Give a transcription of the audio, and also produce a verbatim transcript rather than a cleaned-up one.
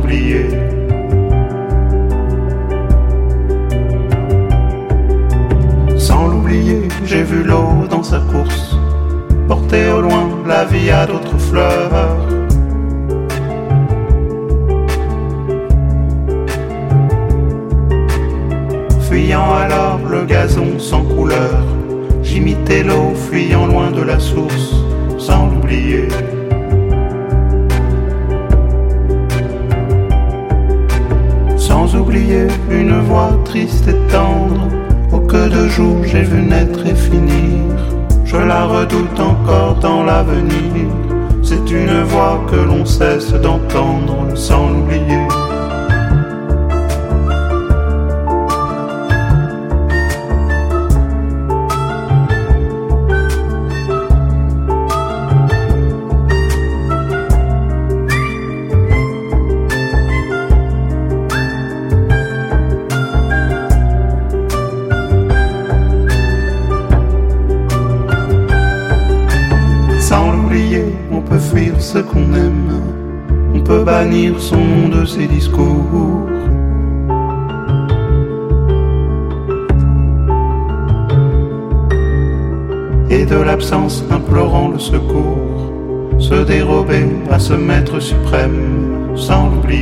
l'oublier. Sans l'oublier, j'ai vu l'eau dans sa course, porter au loin la vie à d'autres fleurs. Fuyant alors le gazon sans couleur, j'imitais l'eau fuyant loin de la source, sans l'oublier. Sans oublier une voix triste et tendre, au que de jour j'ai vu naître et finir. Je la redoute encore dans l'avenir, c'est une voix que l'on cesse d'entendre sans l'oublier. Sans l'oublier, on peut fuir ce qu'on aime, on peut bannir son nom de ses discours. Et de l'absence implorant le secours, se dérober à ce maître suprême, sans l'oublier.